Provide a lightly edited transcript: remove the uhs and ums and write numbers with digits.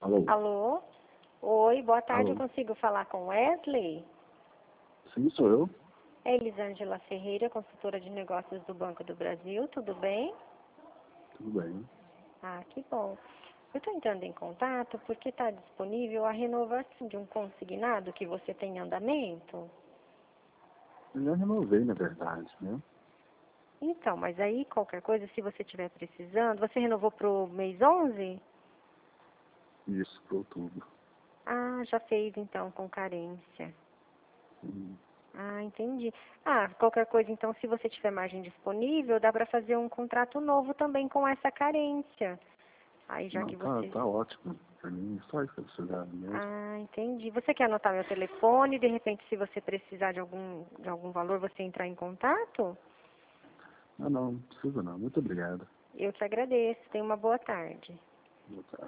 Alô? Alô? Oi, boa tarde, eu Alô? consigo falar com Wesley? Sim, sou eu. É Elisângela Ferreira, consultora de negócios do Banco do Brasil, tudo bem? Tudo bem. Ah, que bom. Eu estou entrando em contato porque está disponível a renovação de um consignado que você tem em andamento. Eu já renovei, na verdade, né? Então, mas aí qualquer coisa, se você estiver precisando, você renovou para o mês 11? Isso, para outubro. Ah, já fez então com carência. Sim. Ah, entendi. Ah, qualquer coisa, então, se você tiver margem disponível, dá para fazer um contrato novo também com essa carência. Aí, já Não, que você... tá ótimo. Para mim, só isso que eu precisava mesmo. Ah, entendi. Você quer anotar meu telefone? De repente, se você precisar de algum valor, você entrar em contato? Ah, não precisa não. Muito obrigado. Eu te agradeço. Tenha uma boa tarde. Boa tarde.